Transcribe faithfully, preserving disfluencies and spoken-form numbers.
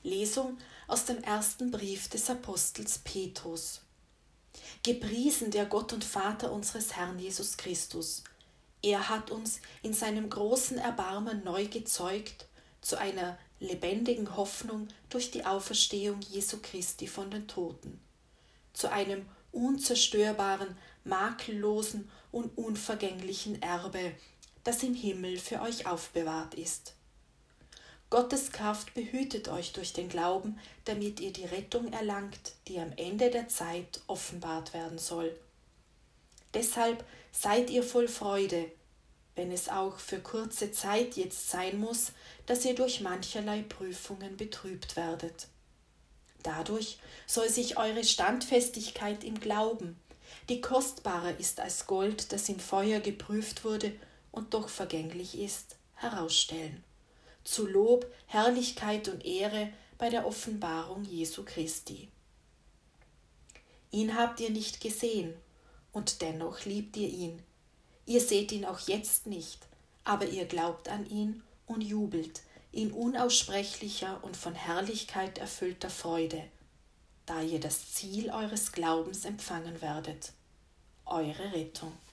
Lesung aus dem ersten Brief des Apostels Petrus. Gepriesen der Gott und Vater unseres Herrn Jesus Christus. Er hat uns in seinem großen Erbarmen neu gezeugt zu einer lebendigen Hoffnung durch die Auferstehung Jesu Christi von den Toten, zu einem unzerstörbaren, makellosen und unvergänglichen Erbe, das im Himmel für euch aufbewahrt ist. Gottes Kraft behütet euch durch den Glauben, damit ihr die Rettung erlangt, die am Ende der Zeit offenbart werden soll. Deshalb seid ihr voll Freude, wenn es auch für kurze Zeit jetzt sein muss, dass ihr durch mancherlei Prüfungen betrübt werdet. Dadurch soll sich eure Standfestigkeit im Glauben, die kostbarer ist als Gold, das im Feuer geprüft wurde und doch vergänglich ist, herausstellen. Zu Lob, Herrlichkeit und Ehre bei der Offenbarung Jesu Christi. Ihn habt ihr nicht gesehen, und dennoch liebt ihr ihn. Ihr seht ihn auch jetzt nicht, aber ihr glaubt an ihn und jubelt in unaussprechlicher und von Herrlichkeit erfüllter Freude, da ihr das Ziel eures Glaubens empfangen werdet, eure Rettung.